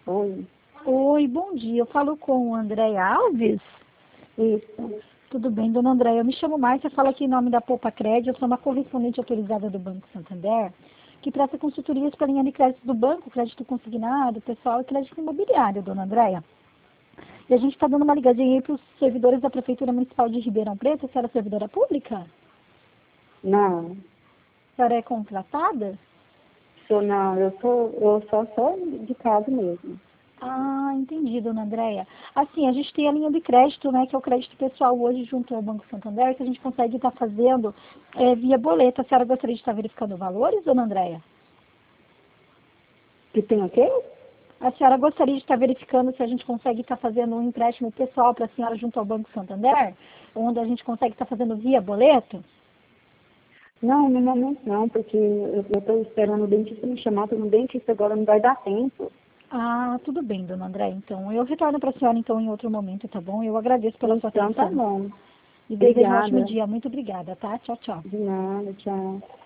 Oi, Oi, bom dia. Eu falo com o André Alves. isso. Tudo bem, dona André? Eu me chamo Márcia, falo aqui em nome da Poupa Crédito. Eu sou uma correspondente autorizada do Banco Santander, que presta consultorias para a linha de crédito do banco, crédito consignado, pessoal e crédito imobiliário, dona Andréia. E a gente está dando uma ligadinha aí para os servidores da Prefeitura Municipal de Ribeirão Preto. A senhora é servidora pública? Não, A senhora é contratada? não, eu só de casa mesmo. Ah, entendi, dona Andréia. Assim, a gente tem a linha de crédito, né, que é o crédito pessoal hoje junto ao Banco Santander, que a gente consegue estar fazendo via boleto. A senhora gostaria de estar verificando valores, dona Andréia? Que tem o quê? A senhora gostaria de estar verificando se a gente consegue estar fazendo um empréstimo pessoal para a senhora junto ao Banco Santander, onde a gente consegue estar fazendo via boleto? Não, no momento não, porque eu estou esperando o dentista me chamar, estou no dentista agora, não vai dar tempo. Ah, tudo bem, dona Andréia. Então, eu retorno para a senhora então em outro momento, tá bom? Eu agradeço pela sua Então tá atenção. bom. E desejo um ótimo Obrigada. dia. Muito obrigada, tá? Tchau, tchau. De nada, tchau.